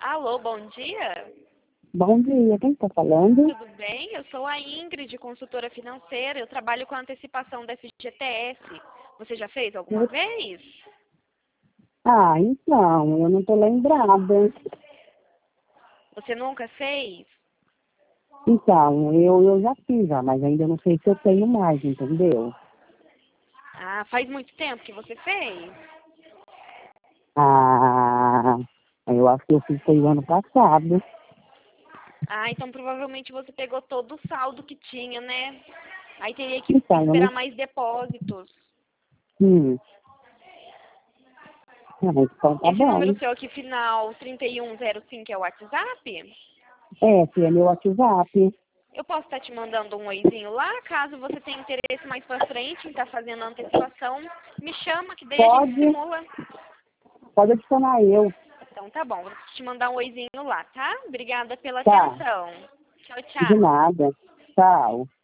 Alô, bom dia. Bom dia, quem está falando? Tudo bem? Eu sou a Ingrid, consultora financeira. Eu trabalho com a antecipação da FGTS. Você já fez alguma vez? Então, eu não estou lembrada. Você nunca fez? Então, eu já fiz, mas ainda não sei se eu tenho mais, entendeu? Ah, faz muito tempo que você fez? Ah, eu acho que eu fiz foi o ano passado. Ah, então provavelmente você pegou todo o saldo que tinha, né? Aí teria que Então, eu não... esperar mais depósitos. Hum. Então tá Esse bom. número seu aqui, final 3105, é o WhatsApp? Esse é meu WhatsApp. Eu posso estar te mandando um oizinho lá, caso você tenha interesse mais pra frente em estar fazendo a antecipação, me chama que daí a gente Pode, simula. pode adicionar eu. Então tá bom, vou te mandar um oizinho lá, tá? Obrigada pela Tá, atenção. Tchau, de tchau. nada. Tchau.